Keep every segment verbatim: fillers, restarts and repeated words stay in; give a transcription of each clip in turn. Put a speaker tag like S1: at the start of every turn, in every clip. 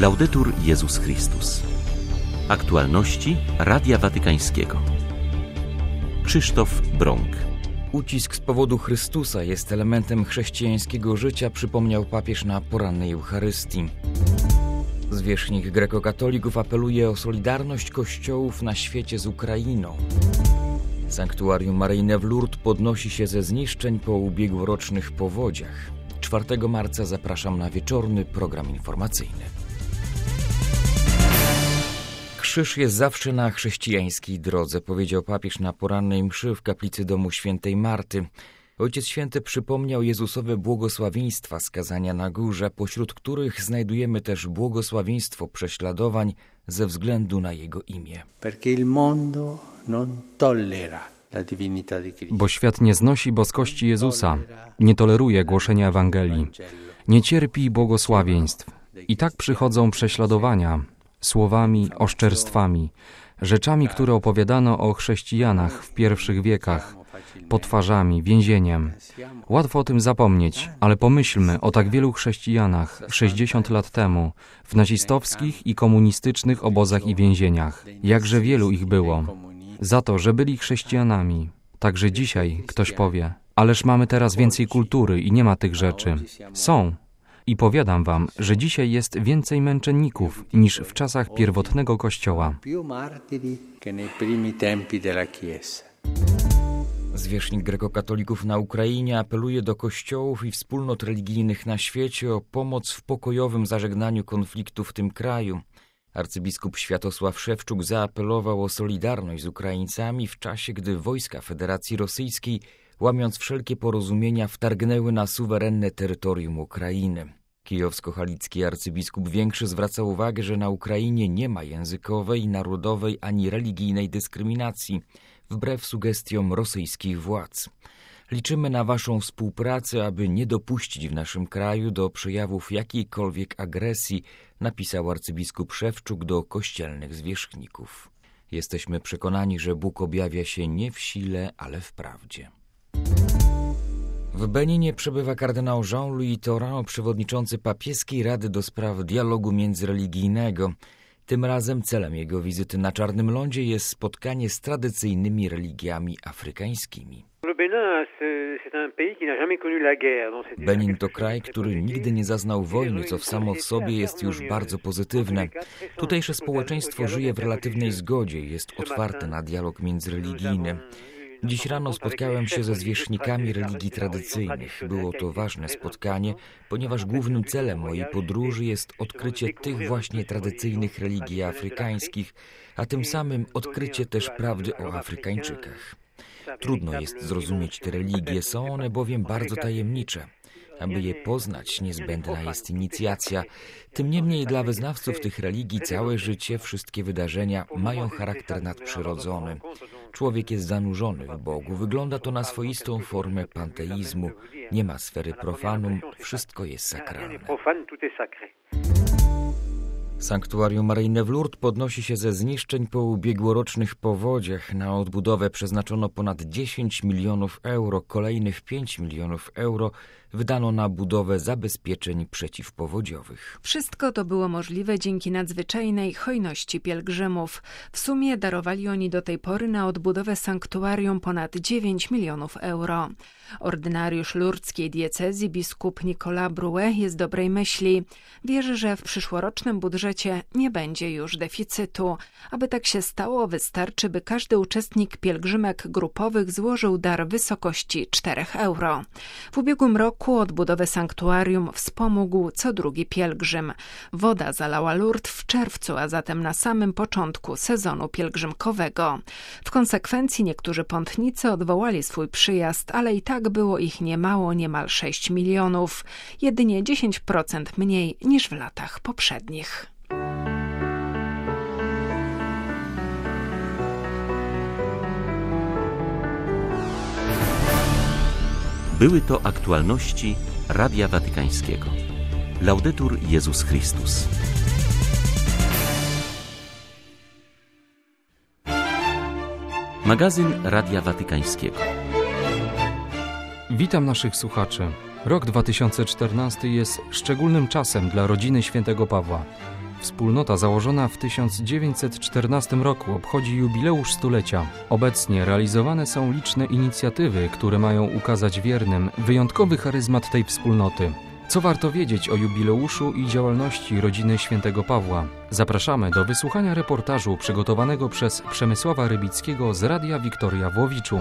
S1: Laudetur Jezus Chrystus. Aktualności Radia Watykańskiego. Krzysztof Brąk.
S2: Ucisk z powodu Chrystusa jest elementem chrześcijańskiego życia, przypomniał papież na porannej Eucharystii. Zwierzchnik grekokatolików apeluje o solidarność kościołów na świecie z Ukrainą. Sanktuarium maryjne w Lourdes podnosi się ze zniszczeń po ubiegłorocznych powodziach. czwartego marca zapraszam na wieczorny program informacyjny. Krzyż jest zawsze na chrześcijańskiej drodze, powiedział papież na porannej mszy w kaplicy domu świętej Marty. Ojciec Święty przypomniał Jezusowe błogosławieństwa z kazania na górze, pośród których znajdujemy też błogosławieństwo prześladowań ze względu na Jego imię.
S3: Bo świat nie znosi boskości Jezusa, nie toleruje głoszenia Ewangelii, nie cierpi błogosławieństw. I tak przychodzą prześladowania, słowami, oszczerstwami, rzeczami, które opowiadano o chrześcijanach w pierwszych wiekach, potwarzami, więzieniem. Łatwo o tym zapomnieć, ale pomyślmy o tak wielu chrześcijanach sześćdziesiąt lat temu w nazistowskich i komunistycznych obozach i więzieniach. Jakże wielu ich było. Za to, że byli chrześcijanami. Także dzisiaj ktoś powie, ależ mamy teraz więcej kultury i nie ma tych rzeczy. Są. I powiadam wam, że dzisiaj jest więcej męczenników niż w czasach pierwotnego Kościoła.
S2: Zwierzchnik grekokatolików na Ukrainie apeluje do kościołów i wspólnot religijnych na świecie o pomoc w pokojowym zażegnaniu konfliktu w tym kraju. Arcybiskup Światosław Szewczuk zaapelował o solidarność z Ukraińcami w czasie, gdy wojska Federacji Rosyjskiej, łamiąc wszelkie porozumienia, wtargnęły na suwerenne terytorium Ukrainy. Kijowsko-halicki arcybiskup Większy zwraca uwagę, że na Ukrainie nie ma językowej, narodowej ani religijnej dyskryminacji, wbrew sugestiom rosyjskich władz. Liczymy na waszą współpracę, aby nie dopuścić w naszym kraju do przejawów jakiejkolwiek agresji, napisał arcybiskup Szewczuk do kościelnych zwierzchników. Jesteśmy przekonani, że Bóg objawia się nie w sile, ale w prawdzie. W Beninie przebywa kardynał Jean-Louis Tauran, przewodniczący papieskiej Rady do spraw dialogu międzyreligijnego. Tym razem celem jego wizyty na Czarnym Lądzie jest spotkanie z tradycyjnymi religiami afrykańskimi. Benin to kraj, który nigdy nie zaznał wojny, co w samo w sobie jest już bardzo pozytywne. Tutejsze społeczeństwo żyje w relatywnej zgodzie i jest otwarte na dialog międzyreligijny. Dziś rano spotkałem się ze zwierzchnikami religii tradycyjnych. Było to ważne spotkanie, ponieważ głównym celem mojej podróży jest odkrycie tych właśnie tradycyjnych religii afrykańskich, a tym samym odkrycie też prawdy o Afrykańczykach. Trudno jest zrozumieć te religie, są one bowiem bardzo tajemnicze. Aby je poznać, niezbędna jest inicjacja. Tym niemniej dla wyznawców tych religii całe życie, wszystkie wydarzenia mają charakter nadprzyrodzony. Człowiek jest zanurzony w Bogu. Wygląda to na swoistą formę panteizmu. Nie ma sfery profanum, wszystko jest sakralne. Sanktuarium maryjne w Lourdes podnosi się ze zniszczeń po ubiegłorocznych powodziach. Na odbudowę przeznaczono ponad dziesięć milionów euro, kolejnych pięć milionów euro wydano na budowę zabezpieczeń przeciwpowodziowych.
S4: Wszystko to było możliwe dzięki nadzwyczajnej hojności pielgrzymów. W sumie darowali oni do tej pory na odbudowę sanktuarium ponad dziewięć milionów euro. Ordynariusz lurdzkiej diecezji biskup Nicolas Brouet jest dobrej myśli. Wierzy, że w przyszłorocznym budżecie nie będzie już deficytu. Aby tak się stało, wystarczy, by każdy uczestnik pielgrzymek grupowych złożył dar w wysokości czterech euro. W ubiegłym roku odbudowę sanktuarium wspomógł co drugi pielgrzym. Woda zalała Lourdes w czerwcu, a zatem na samym początku sezonu pielgrzymkowego. W konsekwencji niektórzy pątnicy odwołali swój przyjazd, ale i tak było ich niemało, niemal sześć milionów. Jedynie dziesięć procent mniej niż w latach poprzednich.
S1: Były to aktualności Radia Watykańskiego. Laudetur Jezus Chrystus. Magazyn Radia Watykańskiego.
S3: Witam naszych słuchaczy. Rok dwa tysiące czternasty jest szczególnym czasem dla rodziny świętego Pawła. Wspólnota założona w tysiąc dziewięćset czternastym roku obchodzi jubileusz stulecia. Obecnie realizowane są liczne inicjatywy, które mają ukazać wiernym wyjątkowy charyzmat tej wspólnoty. Co warto wiedzieć o jubileuszu i działalności rodziny świętego Pawła? Zapraszamy do wysłuchania reportażu przygotowanego przez Przemysława Rybickiego z Radia Wiktoria w Łowiczu.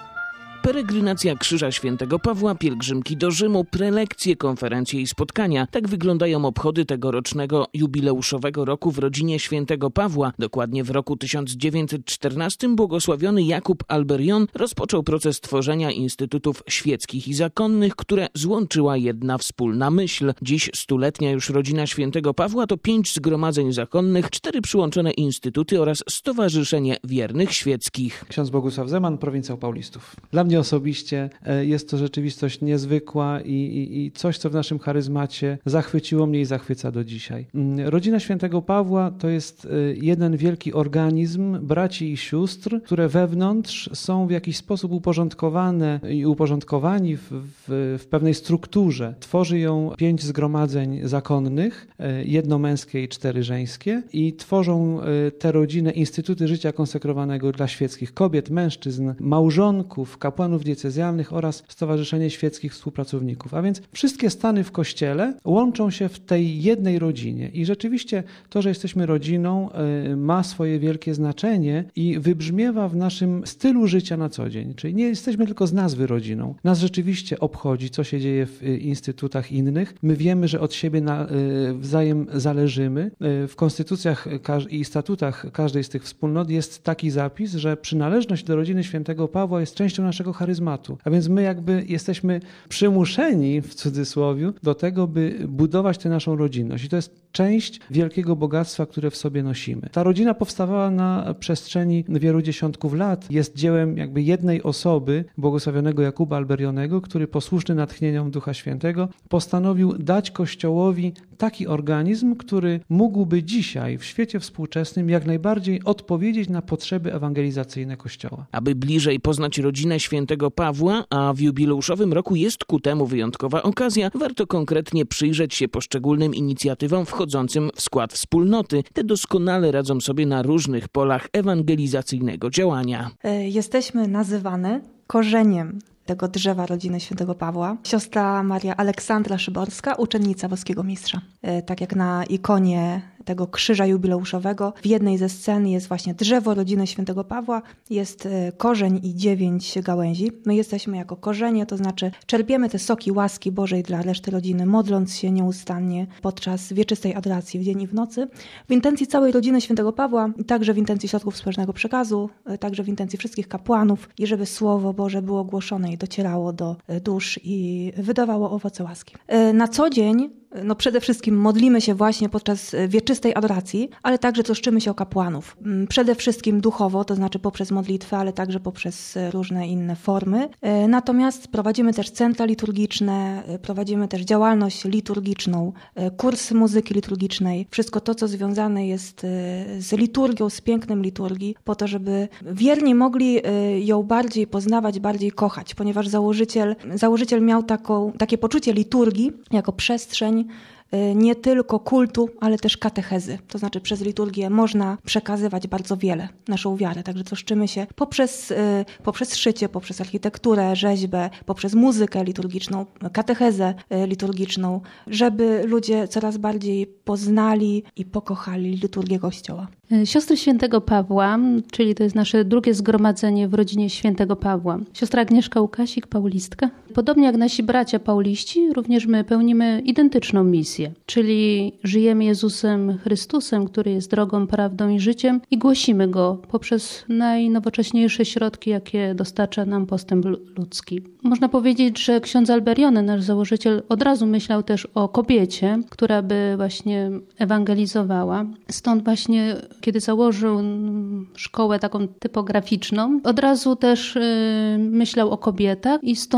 S5: Peregrinacja Krzyża Świętego Pawła, pielgrzymki do Rzymu, prelekcje, konferencje i spotkania. Tak wyglądają obchody tegorocznego jubileuszowego roku w rodzinie Świętego Pawła. Dokładnie w roku tysiąc dziewięćset czternastym błogosławiony Jakub Alberion rozpoczął proces tworzenia instytutów świeckich i zakonnych, które złączyła jedna wspólna myśl. Dziś stuletnia już rodzina Świętego Pawła to pięć zgromadzeń zakonnych, cztery przyłączone instytuty oraz Stowarzyszenie Wiernych Świeckich.
S6: Ksiądz Bogusław Zeman, prowincjał Paulistów. Dla mnie osobiście jest to rzeczywistość niezwykła i, i, i coś, co w naszym charyzmacie zachwyciło mnie i zachwyca do dzisiaj. Rodzina Świętego Pawła to jest jeden wielki organizm braci i sióstr, które wewnątrz są w jakiś sposób uporządkowane i uporządkowani w, w, w pewnej strukturze. Tworzy ją pięć zgromadzeń zakonnych, jedno męskie i cztery żeńskie, i tworzą te rodziny instytuty życia konsekrowanego dla świeckich kobiet, mężczyzn, małżonków, kapłanów diecezjalnych oraz Stowarzyszenie Świeckich Współpracowników. A więc wszystkie stany w Kościele łączą się w tej jednej rodzinie. I rzeczywiście to, że jesteśmy rodziną, ma swoje wielkie znaczenie i wybrzmiewa w naszym stylu życia na co dzień. Czyli nie jesteśmy tylko z nazwy rodziną. Nas rzeczywiście obchodzi, co się dzieje w instytutach innych. My wiemy, że od siebie nawzajem zależymy. W konstytucjach i statutach każdej z tych wspólnot jest taki zapis, że przynależność do rodziny Świętego Pawła jest częścią naszego charyzmatu. A więc my jakby jesteśmy przymuszeni, w cudzysłowie, do tego, by budować tę naszą rodzinność. I to jest część wielkiego bogactwa, które w sobie nosimy. Ta rodzina powstawała na przestrzeni wielu dziesiątków lat. Jest dziełem jakby jednej osoby, błogosławionego Jakuba Alberionego, który posłuszny natchnieniom Ducha Świętego postanowił dać Kościołowi taki organizm, który mógłby dzisiaj w świecie współczesnym jak najbardziej odpowiedzieć na potrzeby ewangelizacyjne Kościoła.
S5: Aby bliżej poznać rodzinę Świętego Pawła, a w jubileuszowym roku jest ku temu wyjątkowa okazja, warto konkretnie przyjrzeć się poszczególnym inicjatywom wchodzącym w skład wspólnoty. Te doskonale radzą sobie na różnych polach ewangelizacyjnego działania.
S7: Jesteśmy nazywane korzeniem tego drzewa rodziny Świętego Pawła. Siostra Maria Aleksandra Szyborska, uczennica boskiego mistrza. Tak jak na ikonie tego krzyża jubileuszowego, w jednej ze scen jest właśnie drzewo rodziny Świętego Pawła, jest korzeń i dziewięć gałęzi. My jesteśmy jako korzenie, to znaczy czerpiemy te soki łaski Bożej dla reszty rodziny, modląc się nieustannie podczas wieczystej adoracji w dzień i w nocy. W intencji całej rodziny Świętego Pawła, także w intencji środków społecznego przekazu, także w intencji wszystkich kapłanów, i żeby Słowo Boże było głoszone i docierało do dusz i wydawało owoce łaski. Na co dzień no przede wszystkim modlimy się właśnie podczas wieczystej adoracji, ale także troszczymy się o kapłanów. Przede wszystkim duchowo, to znaczy poprzez modlitwę, ale także poprzez różne inne formy. Natomiast prowadzimy też centra liturgiczne, prowadzimy też działalność liturgiczną, kursy muzyki liturgicznej, wszystko to, co związane jest z liturgią, z pięknem liturgii, po to, żeby wierni mogli ją bardziej poznawać, bardziej kochać, ponieważ założyciel, założyciel miał taką, takie poczucie liturgii jako przestrzeń nie tylko kultu, ale też katechezy. To znaczy przez liturgię można przekazywać bardzo wiele, naszą wiarę. Także troszczymy się poprzez, poprzez szycie, poprzez architekturę, rzeźbę, poprzez muzykę liturgiczną, katechezę liturgiczną, żeby ludzie coraz bardziej poznali i pokochali liturgię Kościoła.
S8: Siostry Świętego Pawła, czyli to jest nasze drugie zgromadzenie w rodzinie Świętego Pawła. Siostra Agnieszka Łukasik, paulistka. Podobnie jak nasi bracia pauliści, również my pełnimy identyczną misję, czyli żyjemy Jezusem Chrystusem, który jest drogą, prawdą i życiem, i głosimy Go poprzez najnowocześniejsze środki, jakie dostarcza nam postęp ludzki. Można powiedzieć, że ksiądz Alberiony, nasz założyciel, od razu myślał też o kobiecie, która by właśnie ewangelizowała. Stąd właśnie, kiedy założył szkołę taką typograficzną, od razu też myślał o kobietach i stąd właśnie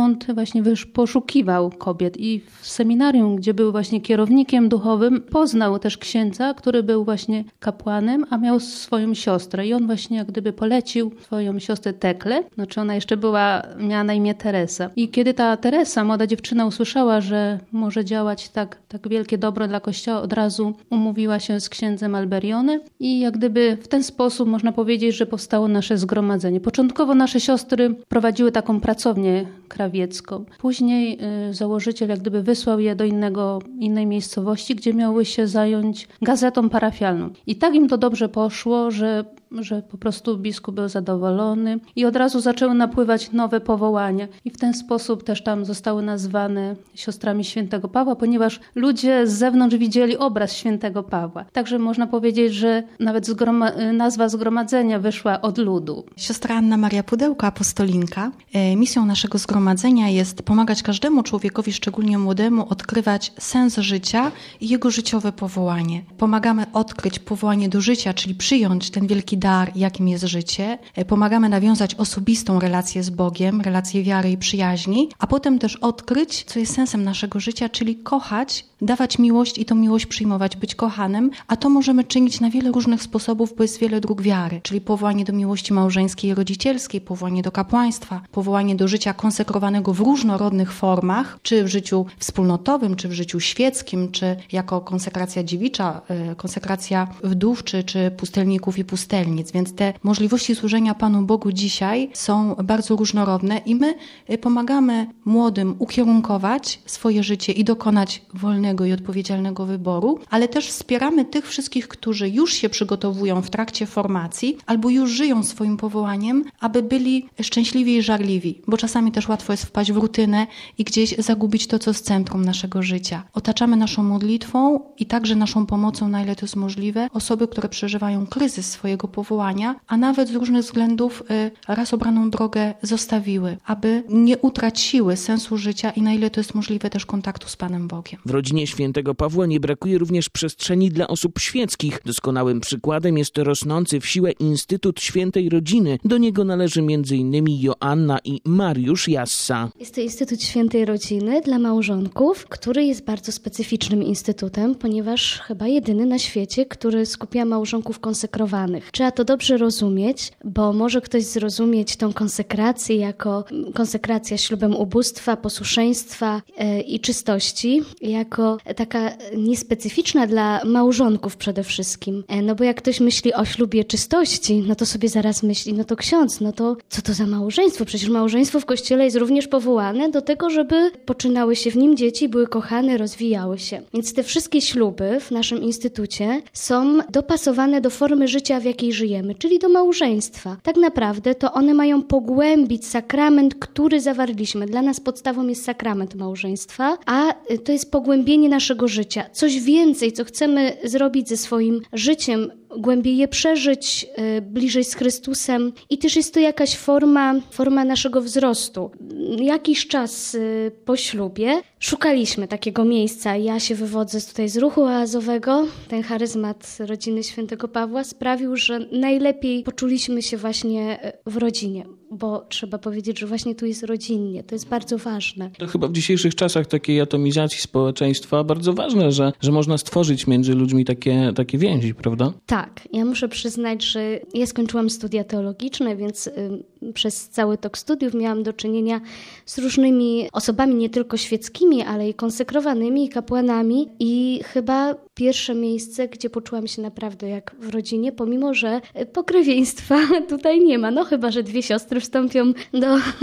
S8: właśnie wysz, poszukiwał kobiet i w seminarium, gdzie był właśnie kierownikiem duchowym, poznał też księdza, który był właśnie kapłanem, a miał swoją siostrę i on właśnie jak gdyby polecił swoją siostrę Teklę, znaczy ona jeszcze była, miała na imię Teresa. I kiedy ta Teresa, młoda dziewczyna, usłyszała, że może działać tak, tak wielkie dobro dla Kościoła, od razu umówiła się z księdzem Alberione i jak gdyby w ten sposób można powiedzieć, że powstało nasze zgromadzenie. Początkowo nasze siostry prowadziły taką pracownię krawiecką. Później y, założyciel jak gdyby wysłał je do innego, innej miejscowości, gdzie miały się zająć gazetą parafialną. I tak im to dobrze poszło, że że po prostu biskup był zadowolony i od razu zaczęły napływać nowe powołania. I w ten sposób też tam zostały nazwane siostrami świętego Pawła, ponieważ ludzie z zewnątrz widzieli obraz świętego Pawła. Także można powiedzieć, że nawet zgroma- nazwa zgromadzenia wyszła od ludu.
S9: Siostra Anna Maria Pudełko, apostolinka. Misją naszego zgromadzenia jest pomagać każdemu człowiekowi, szczególnie młodemu, odkrywać sens życia i jego życiowe powołanie. Pomagamy odkryć powołanie do życia, czyli przyjąć ten wielki dar, jakim jest życie. Pomagamy nawiązać osobistą relację z Bogiem, relację wiary i przyjaźni, a potem też odkryć, co jest sensem naszego życia, czyli kochać, dawać miłość i tą miłość przyjmować, być kochanym, a to możemy czynić na wiele różnych sposobów, bo jest wiele dróg wiary, czyli powołanie do miłości małżeńskiej i rodzicielskiej, powołanie do kapłaństwa, powołanie do życia konsekrowanego w różnorodnych formach, czy w życiu wspólnotowym, czy w życiu świeckim, czy jako konsekracja dziewicza, konsekracja wdów, czy, czy pustelników i pustelnic. Więc te możliwości służenia Panu Bogu dzisiaj są bardzo różnorodne i my pomagamy młodym ukierunkować swoje życie i dokonać wolnego i odpowiedzialnego wyboru, ale też wspieramy tych wszystkich, którzy już się przygotowują w trakcie formacji albo już żyją swoim powołaniem, aby byli szczęśliwi i żarliwi, bo czasami też łatwo jest wpaść w rutynę i gdzieś zagubić to, co jest centrum naszego życia. Otaczamy naszą modlitwą i także naszą pomocą, na ile to jest możliwe, osoby, które przeżywają kryzys swojego powołania, a nawet z różnych względów raz obraną drogę zostawiły, aby nie utraciły sensu życia i na ile to jest możliwe też kontaktu z Panem Bogiem.
S5: W rodzinie świętego Pawła nie brakuje również przestrzeni dla osób świeckich. Doskonałym przykładem jest rosnący w siłę Instytut Świętej Rodziny. Do niego należy między innymi Joanna i Mariusz Jassa.
S10: Jest to Instytut Świętej Rodziny dla małżonków, który jest bardzo specyficznym instytutem, ponieważ chyba jedyny na świecie, który skupia małżonków konsekrowanych. Trzeba to dobrze rozumieć, bo może ktoś zrozumieć tą konsekrację jako konsekracja ślubem ubóstwa, posłuszeństwa yy, i czystości, jako taka niespecyficzna dla małżonków przede wszystkim. No bo jak ktoś myśli o ślubie czystości, no to sobie zaraz myśli, no to ksiądz, no to co to za małżeństwo? Przecież małżeństwo w Kościele jest również powołane do tego, żeby poczynały się w nim dzieci, były kochane, rozwijały się. Więc te wszystkie śluby w naszym instytucie są dopasowane do formy życia, w jakiej żyjemy, czyli do małżeństwa. Tak naprawdę to one mają pogłębić sakrament, który zawarliśmy. Dla nas podstawą jest sakrament małżeństwa, a to jest pogłębienie naszego życia. Coś więcej, co chcemy zrobić ze swoim życiem, głębiej je przeżyć, y, bliżej z Chrystusem i też jest to jakaś forma, forma naszego wzrostu. Jakiś czas y, po ślubie szukaliśmy takiego miejsca. Ja się wywodzę tutaj z ruchu oazowego. Ten charyzmat rodziny świętego Pawła sprawił, że najlepiej poczuliśmy się właśnie w rodzinie, bo trzeba powiedzieć, że właśnie tu jest rodzinnie. To jest bardzo ważne.
S5: To chyba w dzisiejszych czasach takiej atomizacji społeczeństwa bardzo ważne, że, że można stworzyć między ludźmi takie, takie więzi, prawda?
S10: Tak. Ja muszę przyznać, że ja skończyłam studia teologiczne, więc y, przez cały tok studiów miałam do czynienia z różnymi osobami, nie tylko świeckimi, ale i konsekrowanymi, i kapłanami i chyba pierwsze miejsce, gdzie poczułam się naprawdę jak w rodzinie, pomimo że pokrewieństwa tutaj nie ma. No chyba, że dwie siostry wstąpią do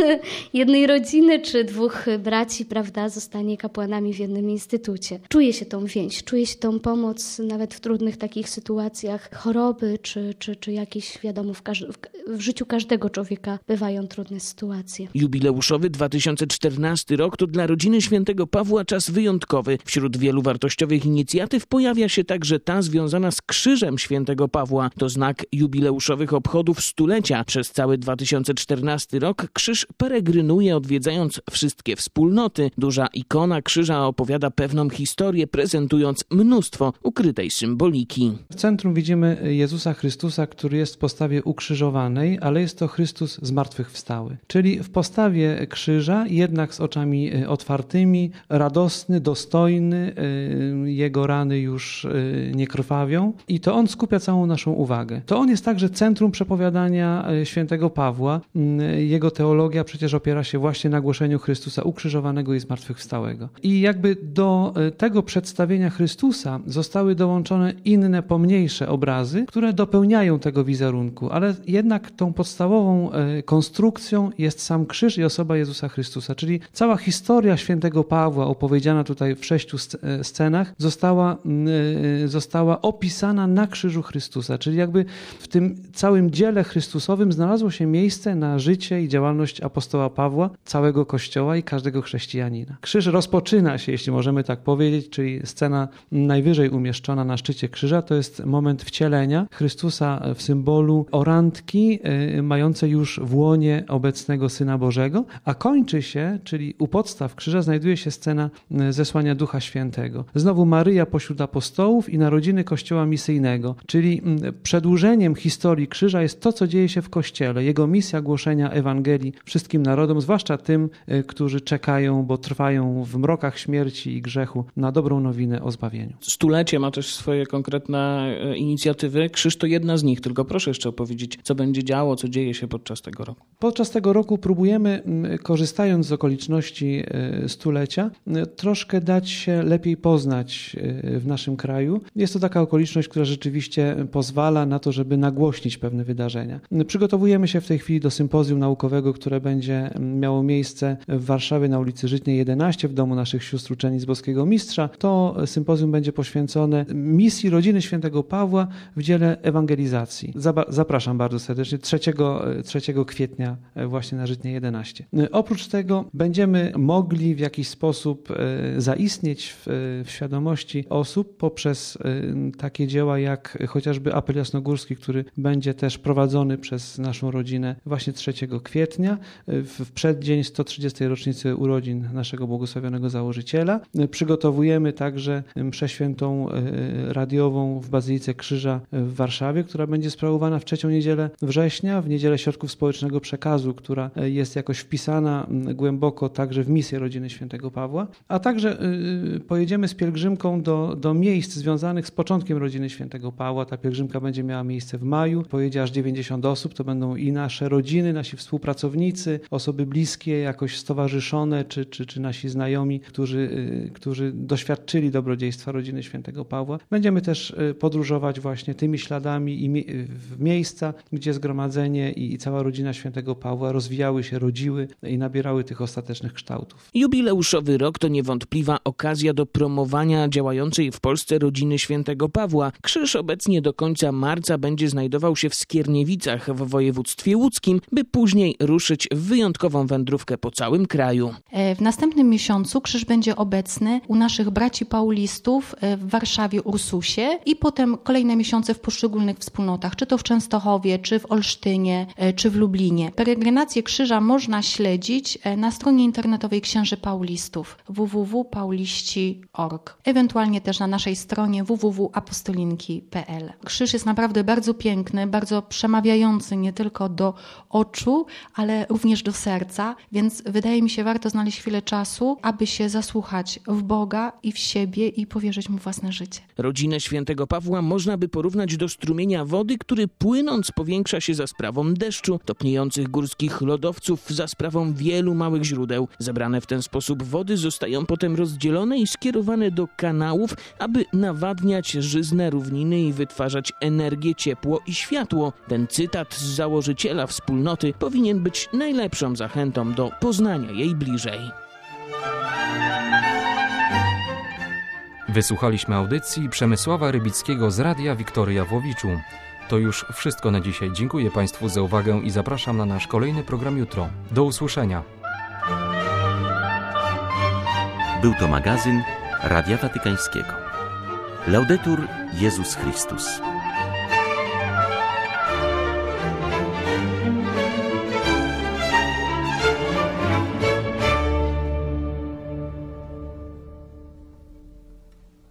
S10: jednej rodziny, czy dwóch braci, prawda, zostanie kapłanami w jednym instytucie. Czuję się tą więź, czuję się tą pomoc nawet w trudnych takich sytuacjach choroby, czy, czy, czy jakieś, wiadomo, w, każ- w życiu każdego człowieka bywają trudne sytuacje.
S5: Jubileuszowy dwa tysiące czternasty rok to dla rodziny świętego Pawła czas wyjątkowy. Wśród wielu wartościowych inicjatyw pojawił Pojawia się także ta związana z krzyżem świętego Pawła. To znak jubileuszowych obchodów stulecia. Przez cały dwa tysiące czternasty rok krzyż peregrynuje, odwiedzając wszystkie wspólnoty. Duża ikona krzyża opowiada pewną historię, prezentując mnóstwo ukrytej symboliki.
S6: W centrum widzimy Jezusa Chrystusa, który jest w postawie ukrzyżowanej, ale jest to Chrystus zmartwychwstały. Czyli w postawie krzyża, jednak z oczami otwartymi, radosny, dostojny, jego rany już nie krwawią i to on skupia całą naszą uwagę. To on jest także centrum przepowiadania świętego Pawła. Jego teologia przecież opiera się właśnie na głoszeniu Chrystusa ukrzyżowanego i zmartwychwstałego. I jakby do tego przedstawienia Chrystusa zostały dołączone inne, pomniejsze obrazy, które dopełniają tego wizerunku, ale jednak tą podstawową konstrukcją jest sam krzyż i osoba Jezusa Chrystusa, czyli cała historia świętego Pawła, opowiedziana tutaj w sześciu scenach, została, została opisana na krzyżu Chrystusa, czyli jakby w tym całym dziele Chrystusowym znalazło się miejsce na życie i działalność apostoła Pawła, całego Kościoła i każdego chrześcijanina. Krzyż rozpoczyna się, jeśli możemy tak powiedzieć, czyli scena najwyżej umieszczona na szczycie krzyża, to jest moment wcielenia Chrystusa w symbolu orantki mającej już w łonie obecnego Syna Bożego, a kończy się, czyli u podstaw krzyża znajduje się scena zesłania Ducha Świętego. Znowu Maryja pośród apostołów i narodziny Kościoła misyjnego, czyli przedłużeniem historii krzyża jest to, co dzieje się w Kościele. Jego misja głoszenia Ewangelii wszystkim narodom, zwłaszcza tym, którzy czekają, bo trwają w mrokach śmierci i grzechu, na dobrą nowinę o zbawieniu.
S5: Stulecie ma też swoje konkretne inicjatywy. Krzyż to jedna z nich, tylko proszę jeszcze opowiedzieć, co będzie działo, co dzieje się podczas tego roku.
S6: Podczas tego roku próbujemy, korzystając z okoliczności stulecia, troszkę dać się lepiej poznać w naszym kraju. Jest to taka okoliczność, która rzeczywiście pozwala na to, żeby nagłośnić pewne wydarzenia. Przygotowujemy się w tej chwili do sympozjum naukowego, które będzie miało miejsce w Warszawie na ulicy Żytniej jedenaście w domu naszych sióstr uczennic Boskiego Mistrza. To sympozjum będzie poświęcone misji rodziny świętego Pawła w dziele ewangelizacji. Zapraszam bardzo serdecznie trzeciego kwietnia właśnie na Żytniej jedenaście. Oprócz tego będziemy mogli w jakiś sposób zaistnieć w, w świadomości osób poprzez takie dzieła jak chociażby Apel Jasnogórski, który będzie też prowadzony przez naszą rodzinę właśnie trzeciego kwietnia w przeddzień sto trzydziestej rocznicy urodzin naszego błogosławionego założyciela. Przygotowujemy także mszę świętą radiową w Bazylice Krzyża w Warszawie, która będzie sprawowana w trzecią niedzielę września, w Niedzielę Środków Społecznego Przekazu, która jest jakoś wpisana głęboko także w misję rodziny świętego Pawła, a także pojedziemy z pielgrzymką do, do miejsc związanych z początkiem rodziny świętego Pawła. Ta pielgrzymka będzie miała miejsce w maju, pojedzie aż dziewięćdziesiąt osób, to będą i nasze rodziny, nasi współpracownicy, osoby bliskie, jakoś stowarzyszone, czy, czy, czy nasi znajomi, którzy, którzy doświadczyli dobrodziejstwa rodziny świętego Pawła. Będziemy też podróżować właśnie tymi śladami i mie- w miejsca, gdzie zgromadzenie i, i cała rodzina świętego Pawła rozwijały się, rodziły i nabierały tych ostatecznych kształtów.
S5: Jubileuszowy rok to niewątpliwa okazja do promowania działającej w Polsce rodziny świętego Pawła. Krzyż obecnie do końca marca będzie znajdował się w Skierniewicach w województwie łódzkim, by później ruszyć w wyjątkową wędrówkę po całym kraju.
S9: W następnym miesiącu krzyż będzie obecny u naszych braci paulistów w Warszawie, Ursusie i potem kolejne miesiące w poszczególnych wspólnotach, czy to w Częstochowie, czy w Olsztynie, czy w Lublinie. Peregrinację krzyża można śledzić na stronie internetowej Księży Paulistów w w w kropka pauliści kropka org, ewentualnie też na naszej stronie w w w kropka apostolinki kropka p l. Krzyż jest naprawdę bardzo piękny, bardzo przemawiający nie tylko do oczu, ale również do serca, więc wydaje mi się, warto znaleźć chwilę czasu, aby się zasłuchać w Boga i w siebie i powierzyć Mu własne życie.
S5: Rodzinę świętego Pawła można by porównać do strumienia wody, który płynąc powiększa się za sprawą deszczu, topniejących górskich lodowców za sprawą wielu małych źródeł. Zebrane w ten sposób wody zostają potem rozdzielone i skierowane do kanałów, aby nawadniać żyzne równiny i wytwarzać energię, ciepło i światło. Ten cytat z założyciela wspólnoty powinien być najlepszą zachętą do poznania jej bliżej.
S3: Wysłuchaliśmy audycji Przemysława Rybickiego z Radia Wiktoria w Łowiczu. To już wszystko na dzisiaj. Dziękuję Państwu za uwagę i zapraszam na nasz kolejny program jutro. Do usłyszenia.
S1: Był to magazyn Radia Watykańskiego. Laudetur Jezus Chrystus.